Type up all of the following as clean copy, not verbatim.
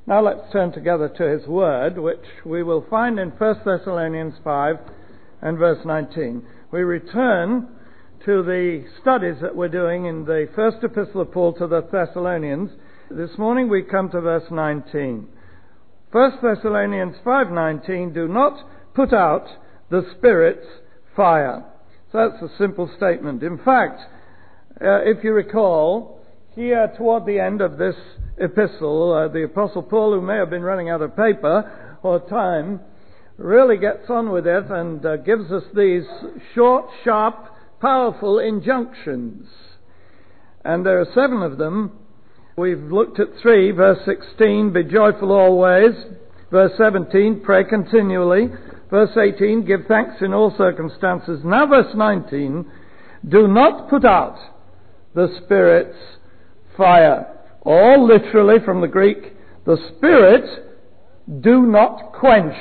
Now let's turn together to his word, which we will find in 1 Thessalonians 5 and verse 19. We return to the studies that we're doing in the first epistle of Paul to the Thessalonians. This morning we come to verse 19. 1 Thessalonians 5:19, do not put out the Spirit's fire. So that's a simple statement. In fact, if you recall, here toward the end of this epistle, the Apostle Paul, who may have been running out of paper or time, really gets on with it and gives us these short, sharp, powerful injunctions. And there are 7 of them. We've looked at 3, verse 16, be joyful always. Verse 17, pray continually. Verse 18, give thanks in all circumstances. Now verse 19, do not put out the Spirit's fire. Or literally from the Greek, the Spirit do not quench.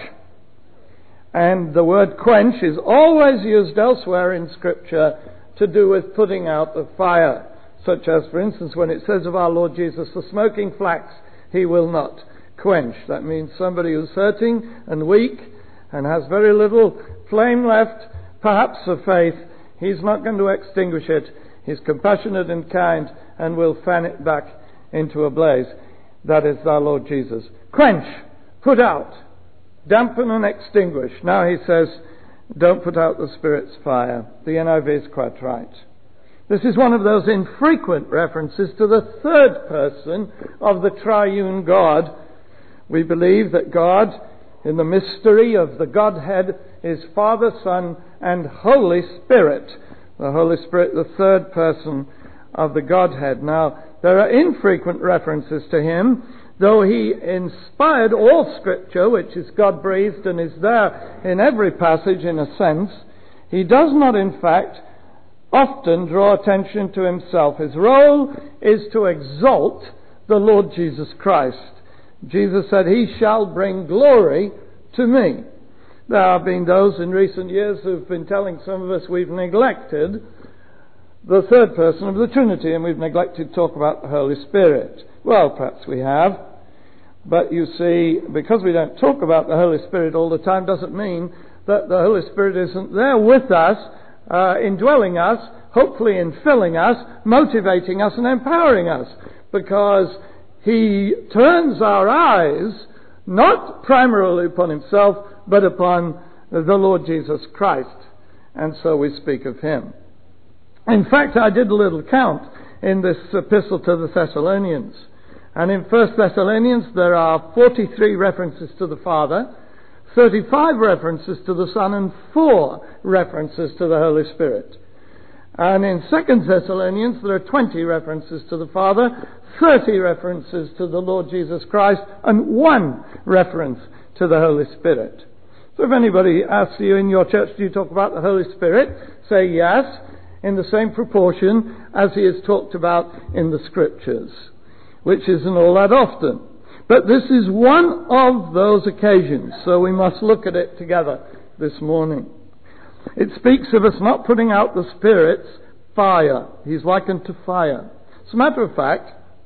And the word quench is always used elsewhere in Scripture to do with putting out the fire. Such as, for instance, when it says of our Lord Jesus, the smoking flax he will not quench. That means somebody who's hurting and weak and has very little flame left, perhaps of faith, he's not going to extinguish it. He's compassionate and kind and will fan it back into a blaze. That is our Lord Jesus. Quench, put out, dampen and extinguish. Now he says, don't put out the Spirit's fire. The NIV is quite right. This is one of those infrequent references to the third person of the triune God. We believe that God, in the mystery of the Godhead, is Father, Son, and Holy Spirit. The Holy Spirit, the third person of the Godhead. Now, there are infrequent references to him, though he inspired all Scripture, which is God-breathed and is there in every passage in a sense. He does not, in fact, often draw attention to himself. His role is to exalt the Lord Jesus Christ. Jesus said, he shall bring glory to me. There have been those in recent years who've been telling some of us we've neglected the third person of the Trinity and we've neglected to talk about the Holy Spirit. Well, perhaps we have. But you see, because we don't talk about the Holy Spirit all the time doesn't mean that the Holy Spirit isn't there with us, indwelling us, hopefully infilling us, motivating us and empowering us. Because he turns our eyes not primarily upon himself, but upon the Lord Jesus Christ. And so we speak of him. In fact, I did a little count in this epistle to the Thessalonians. And in 1 Thessalonians there are 43 references to the Father, 35 references to the Son, and 4 references to the Holy Spirit. And in 2 Thessalonians there are 20 references to the Father, 30 references to the Lord Jesus Christ, and 1 reference to the Holy Spirit. So if anybody asks you in your church, do you talk about the Holy Spirit? Say yes, in the same proportion as he is talked about in the Scriptures, which isn't all that often. But this is one of those occasions, so we must look at it together this morning. It speaks of us not putting out the Spirit's fire. He's likened to fire. As a matter of fact,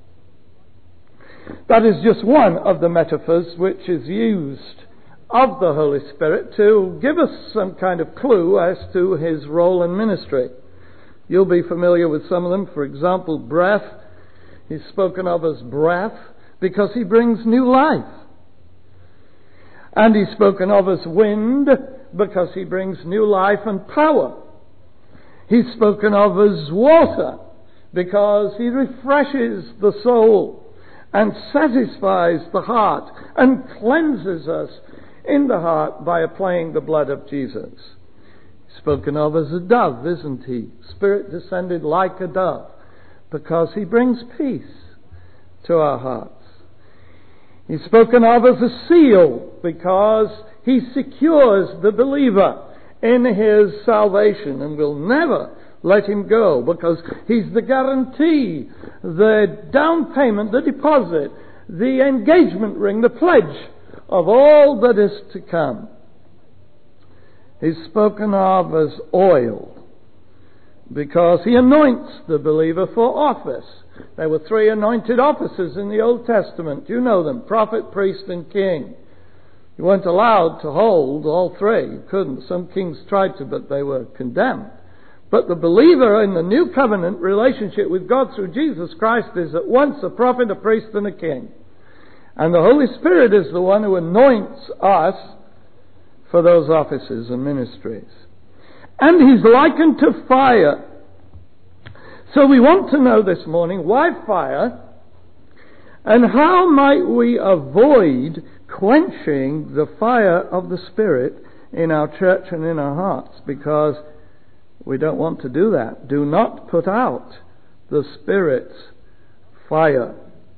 that is just one of the metaphors which is used of the Holy Spirit to give us some kind of clue as to his role and ministry. You'll be familiar with some of them. For example, breath. He's spoken of as breath because he brings new life. And he's spoken of as wind because he brings new life and power. He's spoken of as water because he refreshes the soul and satisfies the heart and cleanses us in the heart by applying the blood of Jesus. He's spoken of as a dove, isn't he? Spirit descended like a dove because he brings peace to our hearts. He's spoken of as a seal because he secures the believer in his salvation and will never let him go because he's the guarantee, the down payment, the deposit, the engagement ring, the pledge of all that is to come. He's spoken of as oil because he anoints the believer for office. There were 3 anointed offices in the Old Testament. You know them: prophet, priest, and king. You weren't allowed to hold all 3. You couldn't. Some kings tried to, but they were condemned. But the believer in the new covenant relationship with God through Jesus Christ is at once a prophet, a priest, and a king. And the Holy Spirit is the one who anoints us for those offices and ministries. And he's likened to fire. So we want to know this morning, why fire? And how might we avoid quenching the fire of the Spirit in our church and in our hearts? Because we don't want to do that. Do not put out the Spirit's fire.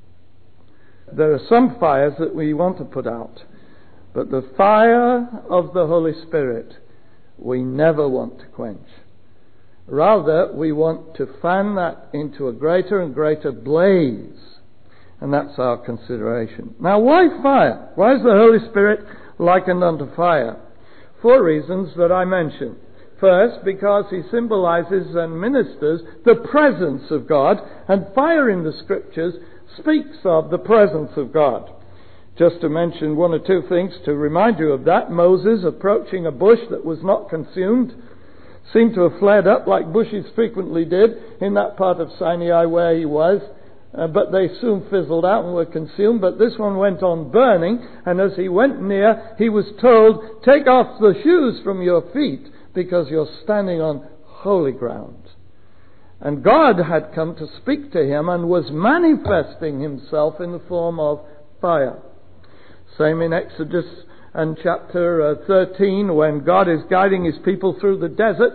There are some fires that we want to put out, but the fire of the Holy Spirit we never want to quench. Rather, we want to fan that into a greater and greater blaze. And that's our consideration. Now, why fire? Why is the Holy Spirit likened unto fire? 4 reasons that I mentioned. First, because he symbolizes and ministers the presence of God, and fire in the Scriptures speaks of the presence of God. Just to mention 1 or 2 things to remind you of that. Moses, approaching a bush that was not consumed, seemed to have flared up like bushes frequently did in that part of Sinai where he was. But they soon fizzled out and were consumed. But this one went on burning, and as he went near, he was told, "Take off the shoes from your feet, because you're standing on holy ground." And God had come to speak to him and was manifesting himself in the form of fire. Same in Exodus and chapter 13, when God is guiding his people through the desert,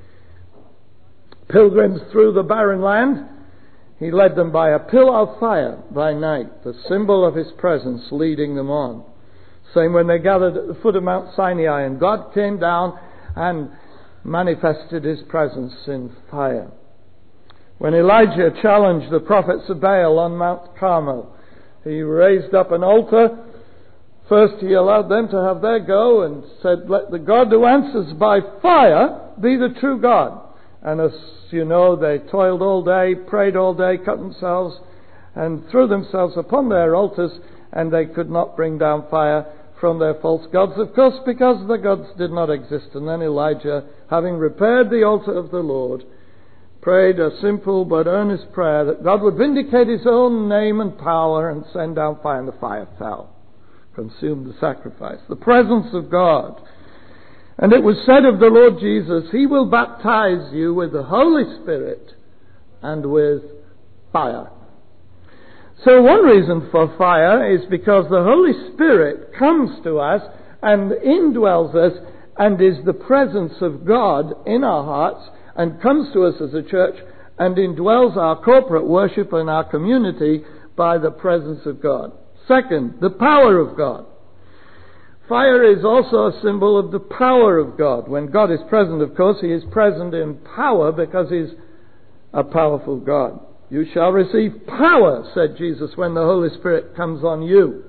pilgrims through the barren land. He led them by a pillar of fire by night, the symbol of his presence leading them on. Same when they gathered at the foot of Mount Sinai, and God came down and manifested his presence in fire. When Elijah challenged the prophets of Baal on Mount Carmel, he raised up an altar. First he allowed them to have their go and said, "Let the God who answers by fire be the true God." And as you know, they toiled all day, prayed all day, cut themselves and threw themselves upon their altars, and they could not bring down fire from their false gods, of course, because the gods did not exist. And then Elijah, having repaired the altar of the Lord, prayed a simple but earnest prayer that God would vindicate his own name and power and send down fire, and the fire fell, consumed the sacrifice. The presence of God. And it was said of the Lord Jesus, he will baptize you with the Holy Spirit and with fire. So one reason for fire is because the Holy Spirit comes to us and indwells us and is the presence of God in our hearts, and comes to us as a church and indwells our corporate worship and our community by the presence of God. Second, the power of God. Fire is also a symbol of the power of God. When God is present, of course, he is present in power because he's a powerful God. You shall receive power, said Jesus, when the Holy Spirit comes on you.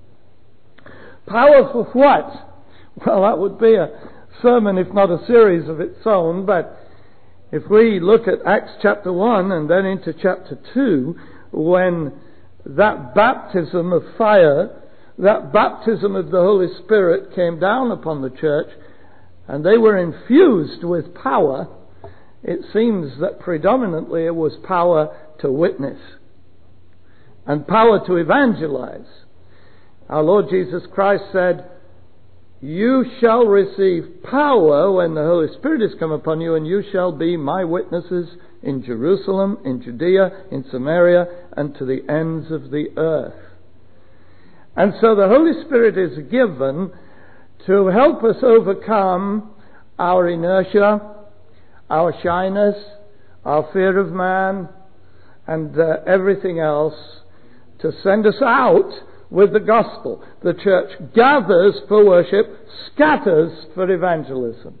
Power for what? Well, that would be a sermon, if not a series of its own. But if we look at Acts chapter 1 and then into chapter 2, when that baptism of fire, that baptism of the Holy Spirit came down upon the church, and they were infused with power, it seems that predominantly it was power to witness and power to evangelize. Our Lord Jesus Christ said, "You shall receive power when the Holy Spirit has come upon you, and you shall be my witnesses in Jerusalem, in Judea, in Samaria, and to the ends of the earth." And so the Holy Spirit is given to help us overcome our inertia, our shyness, our fear of man, and everything else, to send us out with the gospel. The church gathers for worship, scatters for evangelism.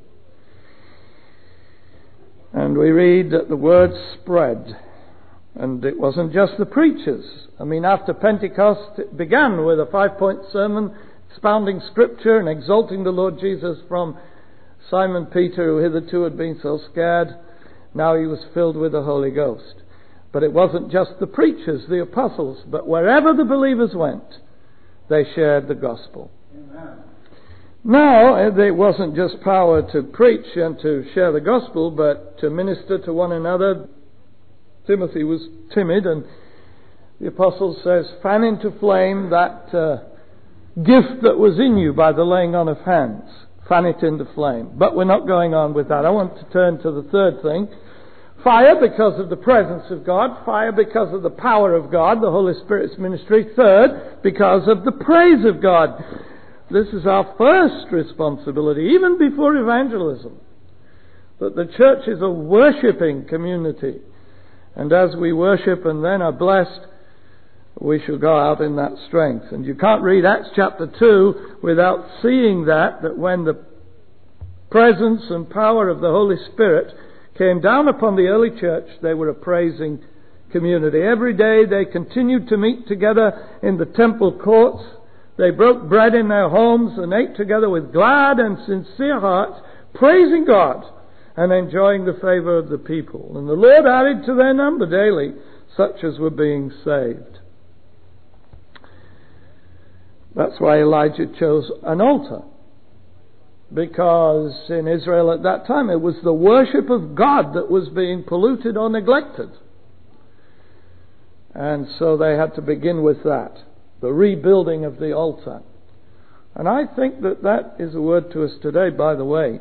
And we read that the word spread. And it wasn't just the preachers. I mean, after Pentecost, it began with a 5-point sermon expounding Scripture and exalting the Lord Jesus from Simon Peter, who hitherto had been so scared. Now he was filled with the Holy Ghost. But it wasn't just the preachers, the apostles, but wherever the believers went, they shared the gospel. Amen. Now, it wasn't just power to preach and to share the gospel, but to minister to one another. Timothy was timid, and the apostle says, fan into flame that gift that was in you by the laying on of hands. Fan it into flame. But we're not going on with that. I want to turn to the third thing. Fire because of the presence of God. Fire because of the power of God, the Holy Spirit's ministry. Third, because of the praise of God. This is our first responsibility, even before evangelism. That the church is a worshipping community. And as we worship and then are blessed, we shall go out in that strength. And you can't read Acts chapter 2 without seeing that when the presence and power of the Holy Spirit came down upon the early church, they were a praising community. Every day they continued to meet together in the temple courts. They broke bread in their homes and ate together with glad and sincere hearts, praising God and enjoying the favor of the people. And the Lord added to their number daily such as were being saved. That's why Elijah chose an altar. Because in Israel at that time it was the worship of God that was being polluted or neglected. And so they had to begin with that. The rebuilding of the altar. And I think that is a word to us today, by the way.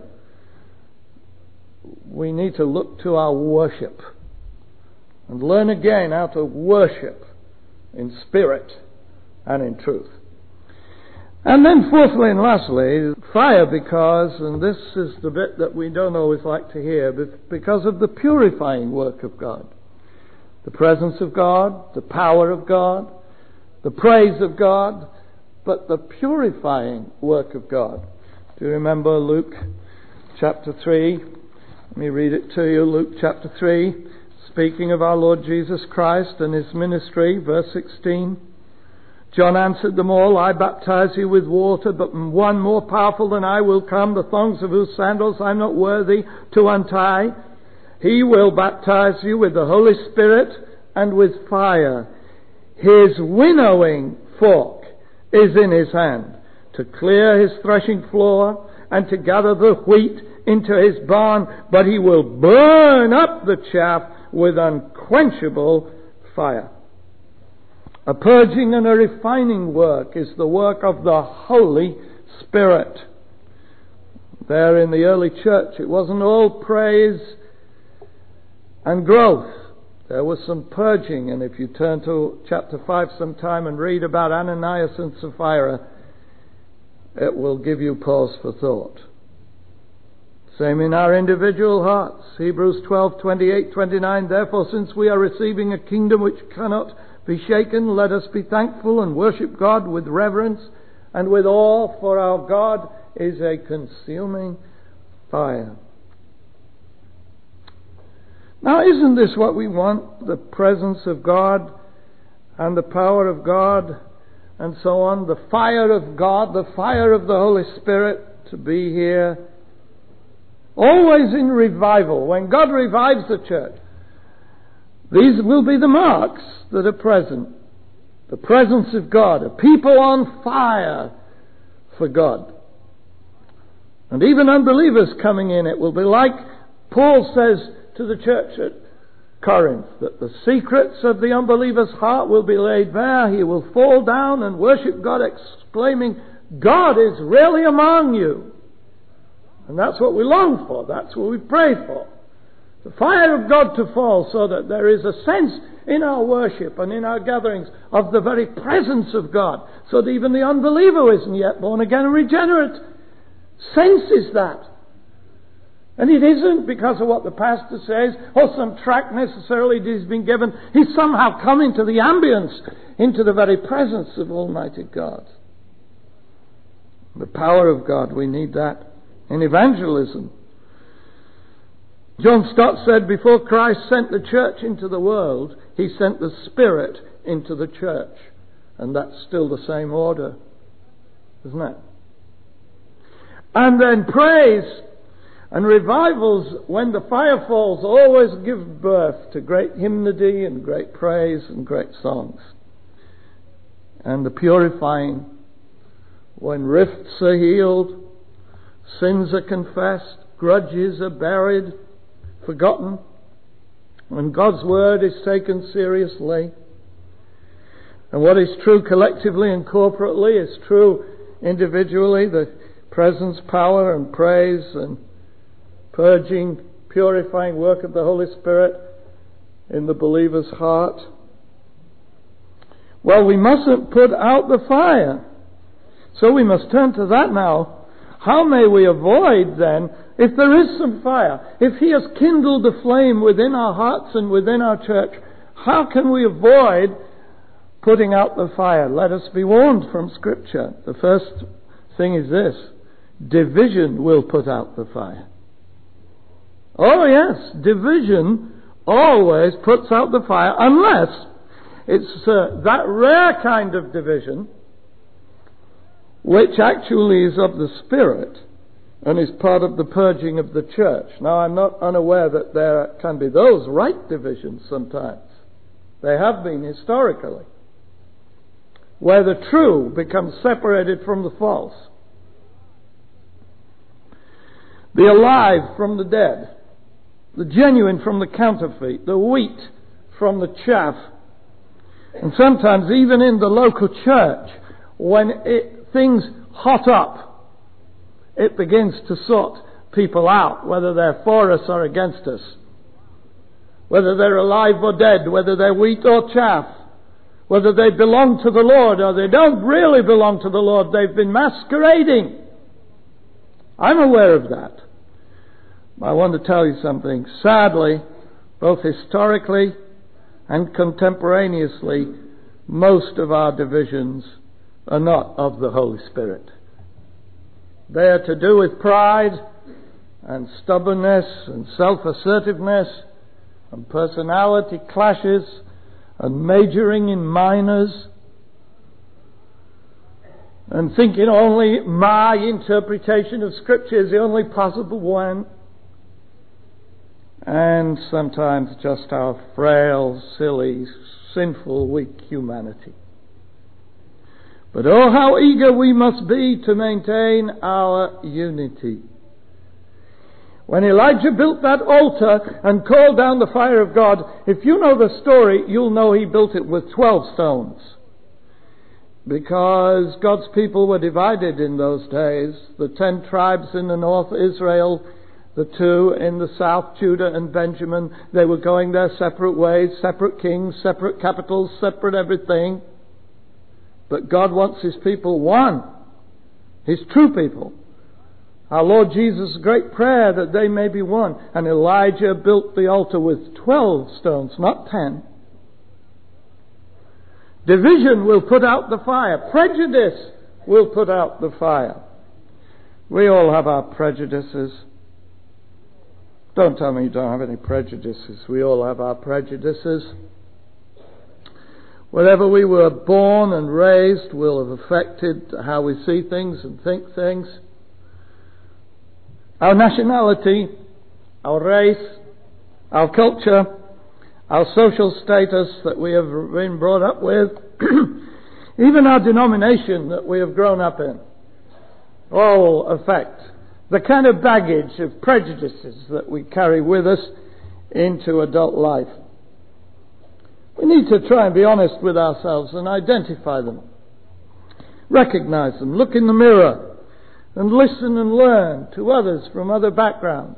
We need to look to our worship. And learn again how to worship in spirit and in truth. And then fourthly and lastly, fire because, and this is the bit that we don't always like to hear, but because of the purifying work of God. The presence of God, the power of God, the praise of God, but the purifying work of God. Do you remember Luke chapter 3? Let me read it to you. Luke chapter 3, speaking of our Lord Jesus Christ and His ministry, verse 16. John answered them all, I baptize you with water, but one more powerful than I will come, the thongs of whose sandals I'm not worthy to untie. He will baptize you with the Holy Spirit and with fire. His winnowing fork is in his hand, to clear his threshing floor and to gather the wheat into his barn, but he will burn up the chaff with unquenchable fire. A purging and a refining work is the work of the Holy Spirit. There in the early church, it wasn't all praise and growth. There was some purging, and if you turn to chapter 5 sometime and read about Ananias and Sapphira, it will give you pause for thought. Same in our individual hearts. Hebrews 12:28-29. Therefore, since we are receiving a kingdom which cannot be shaken, let us be thankful and worship God with reverence and with awe, for our God is a consuming fire. Now, isn't this what we want? The presence of God and the power of God and so on. The fire of God, the fire of the Holy Spirit to be here. Always in revival. When God revives the church, these will be the marks that are present. The presence of God, a people on fire for God. And even unbelievers coming in, it will be like Paul says to the church at Corinth, that the secrets of the unbeliever's heart will be laid bare. He will fall down and worship God, exclaiming, God is really among you. And that's what we long for. That's what we pray for. The fire of God to fall, so that there is a sense in our worship and in our gatherings of the very presence of God, so that even the unbeliever who isn't yet born again and regenerate senses that. And it isn't because of what the pastor says or some tract necessarily that he's been given. He's somehow come into the ambience, into the very presence of Almighty God. The power of God, we need that in evangelism. John Stott said, before Christ sent the church into the world, He sent the Spirit into the church. And that's still the same order, isn't it? And then praise. And revivals, when the fire falls, always give birth to great hymnody and great praise and great songs. And the purifying, when rifts are healed, sins are confessed, grudges are buried, forgotten, when God's word is taken seriously, and what is true collectively and corporately is true individually, the presence, power and praise and purging, purifying work of the Holy Spirit in the believer's heart. Well, we mustn't put out the fire. So we must turn to that now. How may we avoid then, if there is some fire, if He has kindled a flame within our hearts and within our church, how can we avoid putting out the fire? Let us be warned from Scripture. The first thing is this: division will put out the fire. Oh yes, division always puts out the fire, unless it's that rare kind of division which actually is of the Spirit and is part of the purging of the church. Now, I'm not unaware that there can be those right divisions sometimes. They have been historically, where the true becomes separated from the false, the alive from the dead, the genuine from the counterfeit, the wheat from the chaff. And sometimes even in the local church, when things hot up, it begins to sort people out, whether they're for us or against us, whether they're alive or dead, whether they're wheat or chaff, whether they belong to the Lord or they don't really belong to the Lord. They've been masquerading. I'm aware of that. I want to tell you something. Sadly, both historically and contemporaneously, most of our divisions are not of the Holy Spirit. They are to do with pride and stubbornness and self-assertiveness and personality clashes and majoring in minors and thinking only my interpretation of Scripture is the only possible one. And sometimes just our frail, silly, sinful, weak humanity. But oh, how eager we must be to maintain our unity. When Elijah built that altar and called down the fire of God, if you know the story, you'll know he built it with 12 stones. Because God's people were divided in those days. The 10 tribes in the north, Israel, the 2 in the south, Judah and Benjamin, they were going their separate ways, separate kings, separate capitals, separate everything. But God wants His people one. His true people. Our Lord Jesus' great prayer that they may be one. And Elijah built the altar with 12 stones, not 10. Division will put out the fire. Prejudice will put out the fire. We all have our prejudices. Don't tell me you don't have any prejudices. We all have our prejudices. Wherever we were born and raised will have affected how we see things and think things. Our nationality, our race, our culture, our social status that we have been brought up with, even our denomination that we have grown up in, all affect the kind of baggage of prejudices that we carry with us into adult life. We need to try and be honest with ourselves and identify them, recognize them, look in the mirror and listen and learn to others from other backgrounds.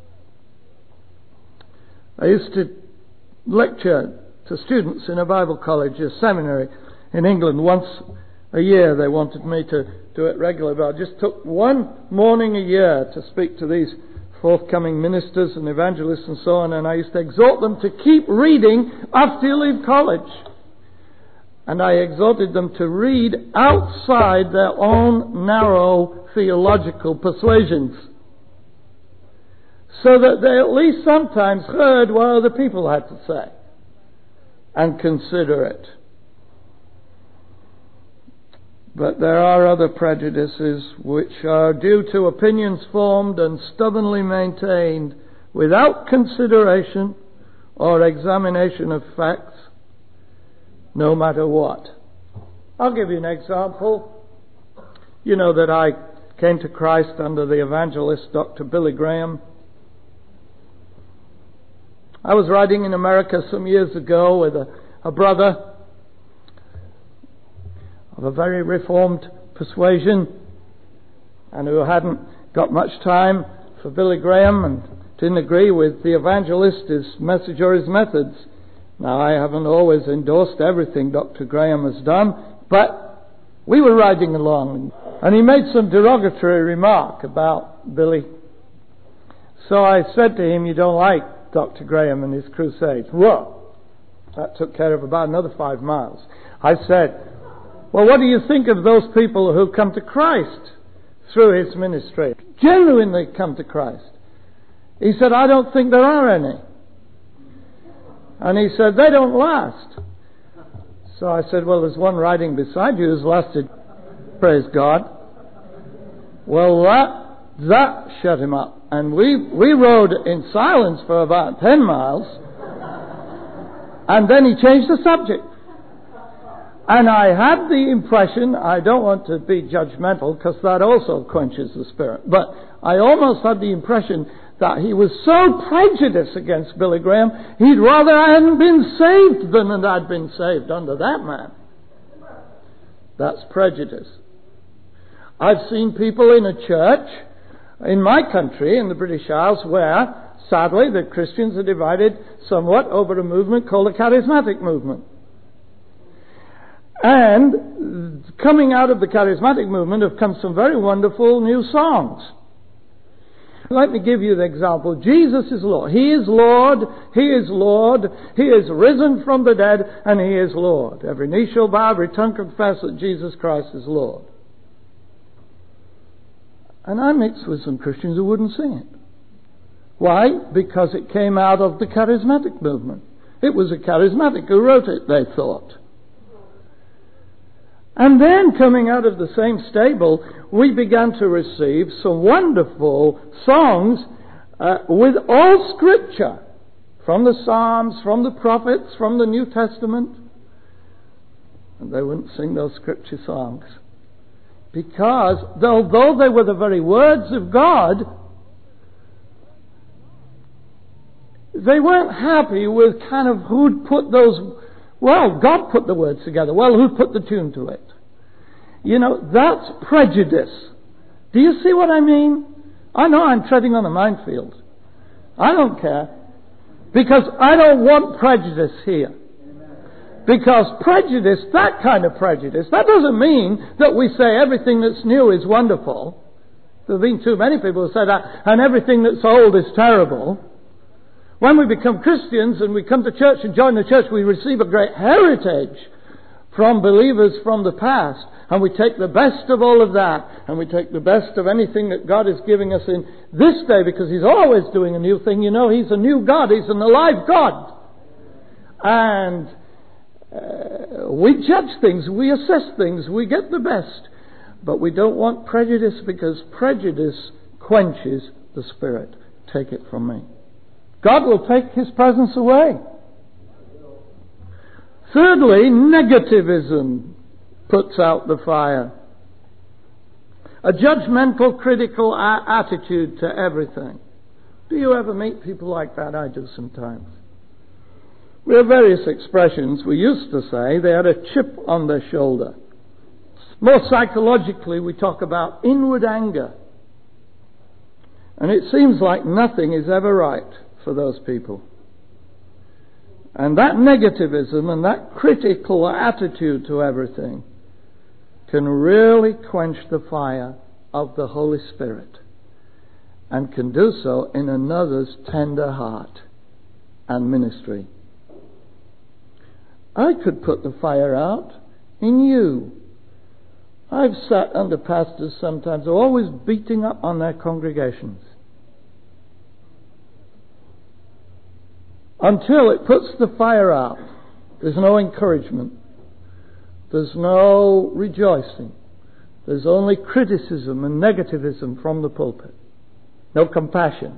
I used to lecture to students in a Bible college, a seminary in England. Once a year they wanted me to do it regularly, but I just took one morning a year to speak to these forthcoming ministers and evangelists and so on, and I used to exhort them to keep reading after you leave college. And I exhorted them to read outside their own narrow theological persuasions, so that they at least sometimes heard what other people had to say and consider it. But there are other prejudices which are due to opinions formed and stubbornly maintained without consideration or examination of facts, no matter what. I'll give you an example. You know that I came to Christ under the evangelist Dr. Billy Graham. I was riding in America some years ago with a brother of a very reformed persuasion and who hadn't got much time for Billy Graham and didn't agree with the evangelist, his message or his methods. Now, I haven't always endorsed everything Dr. Graham has done, but we were riding along and he made some derogatory remark about Billy. So I said to him, "You don't like Dr. Graham and his crusades." Well, that took care of about another 5 miles. I said, "Well, what do you think of those people who come to Christ through his ministry? Genuinely come to Christ?" He said, "I don't think there are any." And he said, "They don't last." So I said, "Well, there's one riding beside you who's lasted." Praise God. Well, that shut him up. And we rode in silence for about 10 miles. And then he changed the subject. And I had the impression, I don't want to be judgmental because that also quenches the spirit, but I almost had the impression that he was so prejudiced against Billy Graham, he'd rather I hadn't been saved than that I'd been saved under that man. That's prejudice. I've seen people in a church in my country, in the British Isles, where, sadly, the Christians are divided somewhat over a movement called the charismatic movement. And coming out of the charismatic movement have come some very wonderful new songs. Let me give you the example. Jesus is Lord. He is Lord. He is Lord. He is risen from the dead, and He is Lord. Every knee shall bow, every tongue confess that Jesus Christ is Lord. And I mixed with some Christians who wouldn't sing it. Why? Because it came out of the charismatic movement. It was a charismatic who wrote it, they thought. And then, coming out of the same stable, we began to receive some wonderful songs with all Scripture, from the Psalms, from the prophets, from the New Testament. And they wouldn't sing those Scripture songs. Because, although they were the very words of God, they weren't happy with kind of who'd put those. Well, God put the words together. Well, who put the tune to it? You know, that's prejudice. Do you see what I mean? I know I'm treading on a minefield. I don't care. Because I don't want prejudice here. Because prejudice, that kind of prejudice, that doesn't mean that we say everything that's new is wonderful. There have been too many people who say that, and everything that's old is terrible. When we become Christians and we come to church and join the church, we receive a great heritage from believers from the past. And we take the best of all of that. And we take the best of anything that God is giving us in this day, because He's always doing a new thing. You know, He's a new God. He's an alive God. And we judge things. We assess things. We get the best. But we don't want prejudice, because prejudice quenches the Spirit. Take it from me. God will take His presence away. Thirdly, negativism puts out the fire. A judgmental, critical attitude to everything. Do you ever meet people like that? I do sometimes. We have various expressions. We used to say they had a chip on their shoulder. More psychologically, we talk about inward anger. And it seems like nothing is ever right for those people. And that negativism and that critical attitude to everything can really quench the fire of the Holy Spirit, and can do so in another's tender heart and ministry. I could put the fire out in you. I've sat under pastors sometimes who are always beating up on their congregations, until it puts the fire out. There's no encouragement. There's no rejoicing. There's only criticism and negativism from the pulpit. No compassion.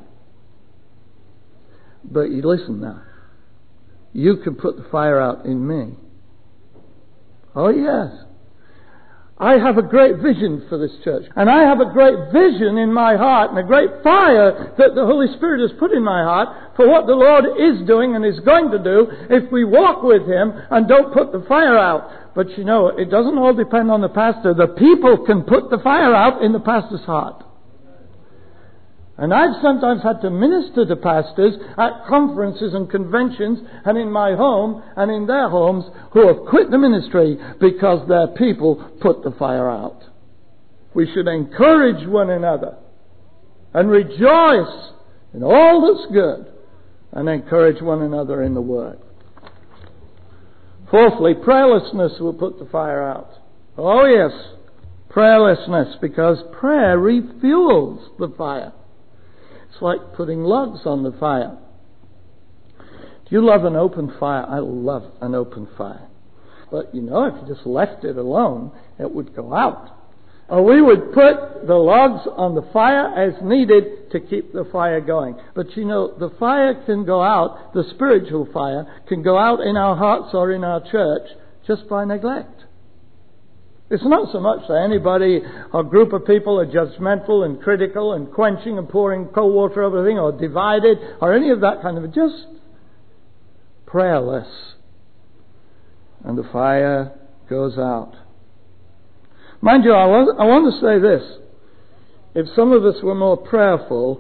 But you listen now. You can put the fire out in me. Oh yes. I have a great vision for this church. And I have a great vision in my heart and a great fire that the Holy Spirit has put in my heart for what the Lord is doing and is going to do if we walk with Him and don't put the fire out. But you know, it doesn't all depend on the pastor. The people can put the fire out in the pastor's heart. And I've sometimes had to minister to pastors at conferences and conventions and in my home and in their homes who have quit the ministry because their people put the fire out. We should encourage one another and rejoice in all that's good and encourage one another in the Word. Fourthly, prayerlessness will put the fire out. Oh yes, prayerlessness, because prayer refuels the fire. It's like putting logs on the fire. Do you love an open fire? I love an open fire. But you know, if you just left it alone, it would go out. Or we would put the logs on the fire as needed to keep the fire going. But you know, the fire can go out, the spiritual fire can go out in our hearts or in our church just by neglect. It's not so much that anybody or group of people are judgmental and critical and quenching and pouring cold water over everything or divided or any of that kind of, just prayerless. And the fire goes out. Mind you, I want to say this. If some of us were more prayerful,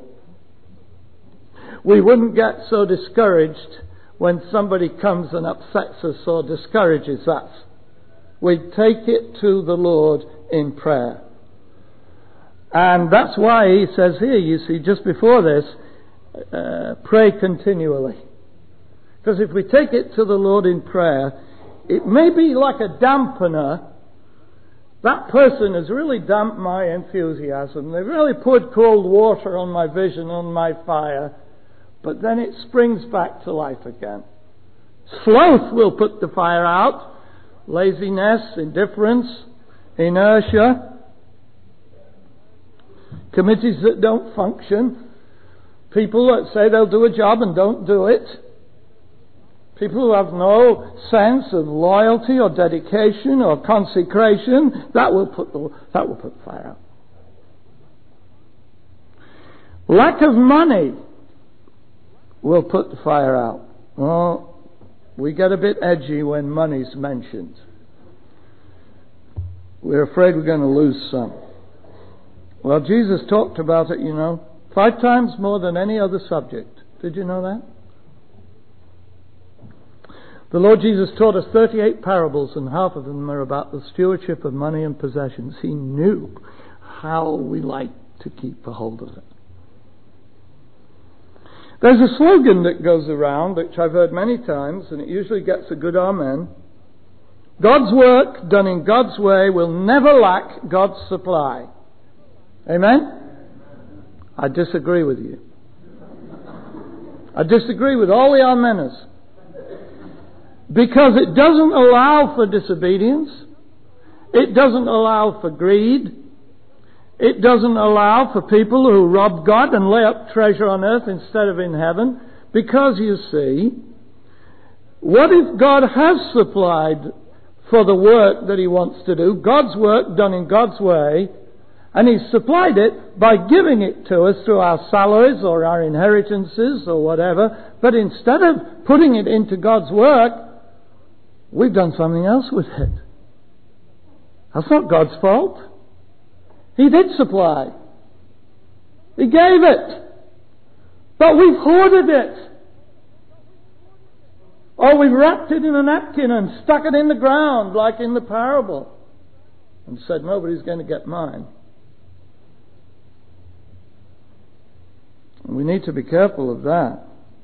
we wouldn't get so discouraged when somebody comes and upsets us or discourages us. We take it to the Lord in prayer. And that's why he says here, you see, just before this, pray continually. Because if we take it to the Lord in prayer, it may be like a dampener. That person has really damped my enthusiasm. They've really poured cold water on my vision, on my fire. But then it springs back to life again. Sloth will put the fire out. Laziness, indifference, inertia, committees that don't function, people that say they'll do a job and don't do it, people who have no sense of loyalty or dedication or consecration, that will put the fire out. Lack of money will put the fire out. Well, we get a bit edgy when money's mentioned. We're afraid we're going to lose some. Well, Jesus talked about it, 5 times more than any other subject. Did you know that? The Lord Jesus taught us 38 parables, and half of them are about the stewardship of money and possessions. He knew how we like to keep a hold of it. There's a slogan that goes around, which I've heard many times, and it usually gets a good amen. God's work done in God's way will never lack God's supply. Amen? I disagree with you. I disagree with all the ameners. Because it doesn't allow for disobedience. It doesn't allow for greed. It doesn't allow for people who rob God and lay up treasure on earth instead of in heaven. Because, you see, what if God has supplied for the work that He wants to do, God's work done in God's way, and He's supplied it by giving it to us through our salaries or our inheritances or whatever, but instead of putting it into God's work, we've done something else with it. That's not God's fault. He did supply. He gave it. But we've hoarded it. Or we've wrapped it in a napkin and stuck it in the ground like in the parable and said, nobody's going to get mine. And we need to be careful of that.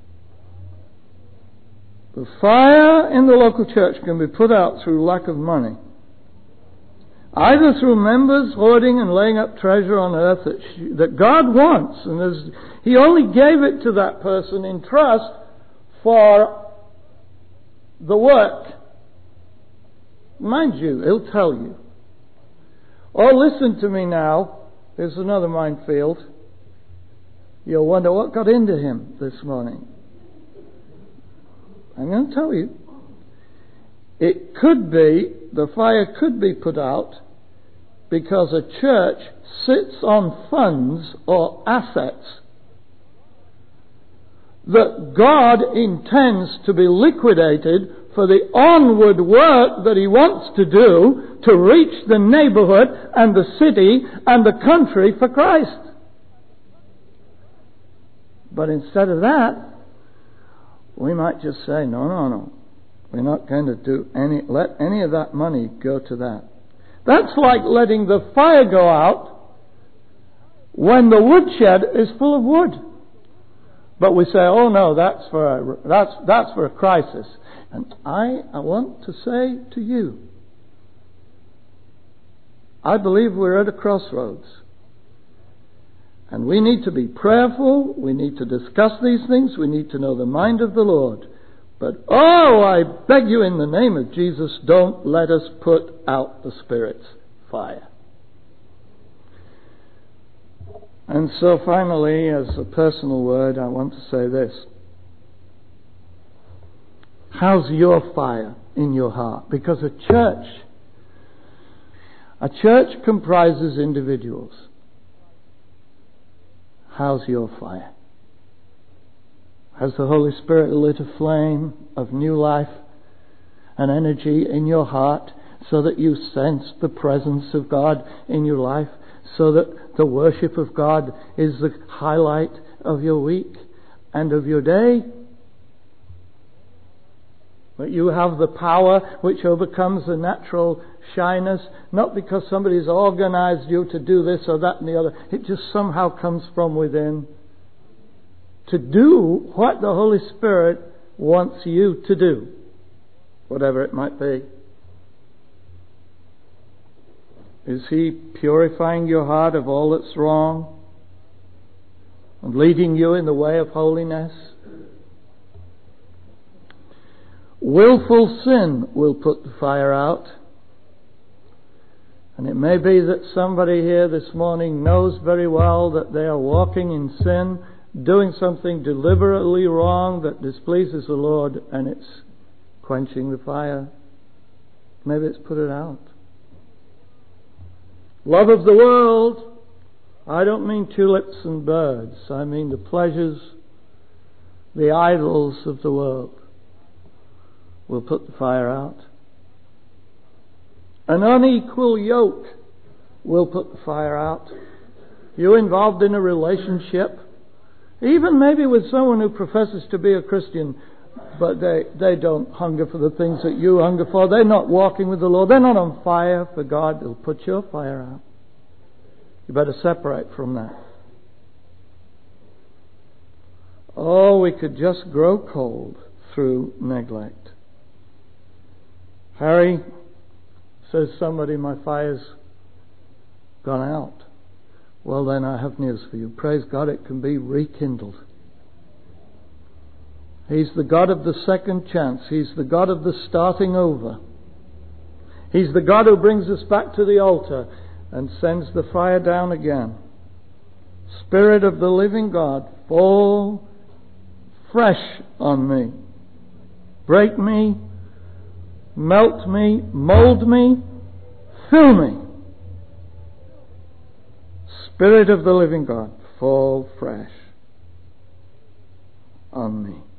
The fire in the local church can be put out through lack of money. Either through members hoarding and laying up treasure on earth that God wants, and He only gave it to that person in trust for the work. Mind you, He'll tell you, Oh, listen to me now. There's another minefield. You'll wonder what got into him this morning. I'm going to tell you. It could be, the fire could be put out because a church sits on funds or assets that God intends to be liquidated for the onward work that He wants to do to reach the neighborhood and the city and the country for Christ. But instead of that, we might just say, no. We're not going to let any of that money go to that. That's like letting the fire go out when the woodshed is full of wood. But we say, oh no, that's for a crisis. And I want to say to you, I believe we're at a crossroads. And we need to be prayerful. We need to discuss these things. We need to know the mind of the Lord. But, I beg you in the name of Jesus, don't let us put out the Spirit's fire. And so finally, as a personal word, I want to say this. How's your fire in your heart? Because a church comprises individuals. How's your fire? Has the Holy Spirit lit a flame of new life and energy in your heart so that you sense the presence of God in your life, so that the worship of God is the highlight of your week and of your day? That you have the power which overcomes the natural shyness, not because somebody's organized you to do this or that and the other. It just somehow comes from within. To do what the Holy Spirit wants you to do, whatever it might be. Is He purifying your heart of all that's wrong and leading you in the way of holiness? Willful sin will put the fire out. And it may be that somebody here this morning knows very well that they are walking in sin, doing something deliberately wrong that displeases the Lord, and it's quenching the fire. Maybe it's put it out. Love of the world. I don't mean tulips and birds. I mean the pleasures, the idols of the world will put the fire out. An unequal yoke will put the fire out. You involved in a relationship, even maybe with someone who professes to be a Christian, but they don't hunger for the things that you hunger for. They're not walking with the Lord. They're not on fire for God. They'll put your fire out. You better separate from that. Oh, we could just grow cold through neglect. Harry, says somebody, my fire's gone out. Well, then I have news for you. Praise God, it can be rekindled. He's the God of the second chance. He's the God of the starting over. He's the God who brings us back to the altar and sends the fire down again. Spirit of the living God, fall fresh on me. Break me, melt me, mold me, fill me. Spirit of the living God, fall fresh on me.